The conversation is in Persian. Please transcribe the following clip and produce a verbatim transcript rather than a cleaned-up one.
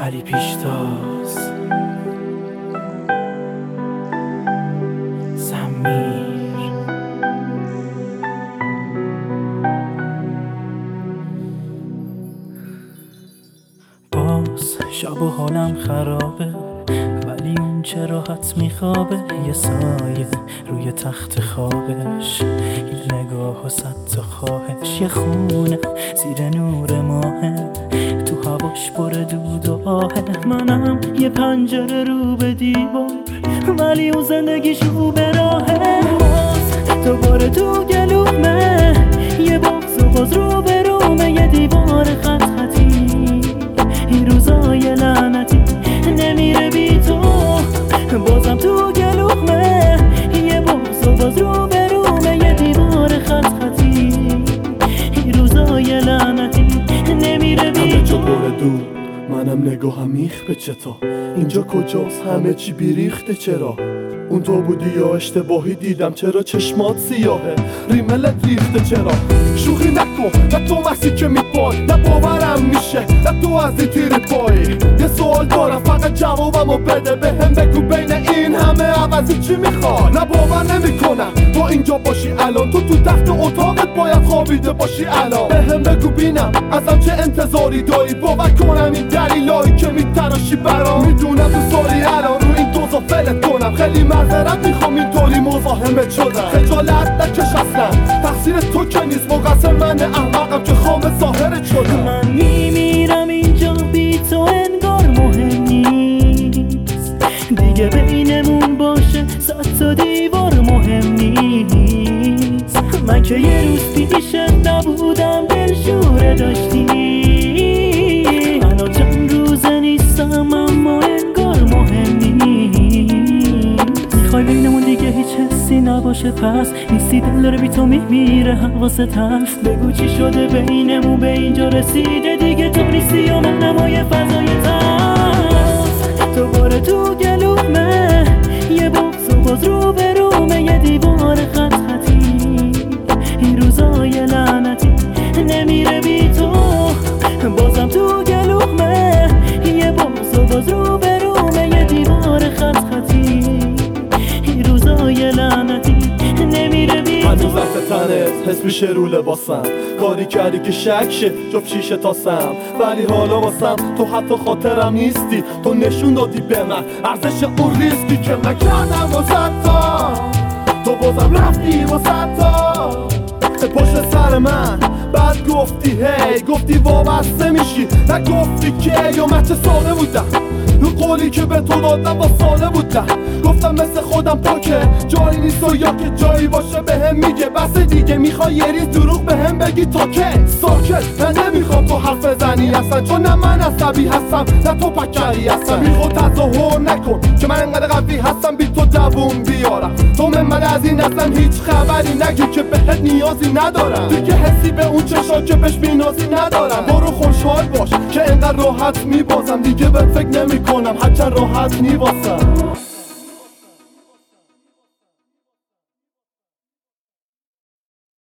علی پیشتاز سمیر باز شب و حالم خرابه، ولی اون چه راحت میخوابه. یه سایه روی تخت خوابش، یه نگاه و صد تا خواهش. یه خونه زیر نور ماهه، تو هواش پر دود و آهه. منم یه پنجره رو به دیوار، ولی اون زندگیش رو به راهه. باز دوباره تو گلومه، یه بغض و باز رو به رومه. یه دیوار خط خطی، این روزای لعنتی نمیره بی تو. بازم تو گلومه، یه بغض و باز رو به رومه. یه دیوار خط خطی، این روزای لعنتی نمیره بی تو. همه جا پر دود، منم نگاهم میخ به چتا. اینجا کجاست؟ همه چی بیریخته. چرا؟ اون تو بودی یا اشتباهی دیدم؟ چرا چشمات سیاهه؟ ریملت ریخته چرا؟ شوخی نکن، نه تو مسی که میپای، نه باورم میشه، نه تو از این تیر پایی. یه سوال دارم فقط جوابمو بده، به هم بگو بین این همه عوضی چی میخوای؟ نه باور نمیکنم تو اینجا باشی الان، تو تو تخت اتاقت باید خوابیده باشی الان. به هم بگو بینم ازم چه انتظاری داری، باور کنم این دلیلایی که میتراشی برام. میدونم تو سالی الان رو این دوزا فلت کنم، خیلی معذرت میخوام اینطوری مزاحمت شدم. خجالت نکش اصلا، تقصیر تو که نیست، مقصر من احمقم که خام ظاهرت شدم. من میمیرم اینجا بی تو، انگار مهم نیست دیگه بینمون باشه صد تا دیوار، مهم نیست. من که یه روز پیشت نبودم دلشوره داشتی، الان چند روزه نیستم اما انگار مهم نیست. میخوای بینمون دیگه هیچ حسی نباشه، پس نیستی، دل داره بی تو میمیره حواست هست. بگو چی شده بینمون به اینجا رسیده، دیگه تو نیستی و من نمای فضای تست. دوباره تو گلومه، یه بغض و باز رو به رومه. یه دیوار خط خطی، این روزای لعنتی نمیره بی تو. بازم تو گلومه، یه بغض و باز رو به رومه. یه دیوار خط خطی، این روزای لعنتی نمیره بی تو. هنوز رفت تنت حس میشه رو لباسم، کاری کردی که شک شه جفت شیشه تاسم. ولی حالا واسم تو حتی خاطرم نیستی، تو نشون دادی به من ارزش اون ریسکی که من کردم واسه تا. تو بازم رفتی واسه تا پشت سر من، بعد گفتی هی، گفتی وابسته میشی، نگفتی که یا من چه ساله بودم. رو قولی که به تو دادم با ساله بودم، گفتم مثل خودم پاکه جایی نیست و یا که جایی باشه به هم میگه بس دیگه. میخوای یه ریز دروغ به هم بگی تا که ساکت. من نمیخوام تو حرف بزنی اصلا، چون نه من عصبی هستم نه تو پکری هستم. میخواد تظاهر نکن که من انقدر قوی هستم بی تو دووم بیارم. تو من من از این اصلا هیچ خبری نگی که بهت نیازی ندارم، دیگه حسی به اون چشا که بهش بینازی ندارم. برو خوشحال باش که انقدر راحت میبازم، دیگه بهت فکر نمی کنم هرچند راحت میبازم.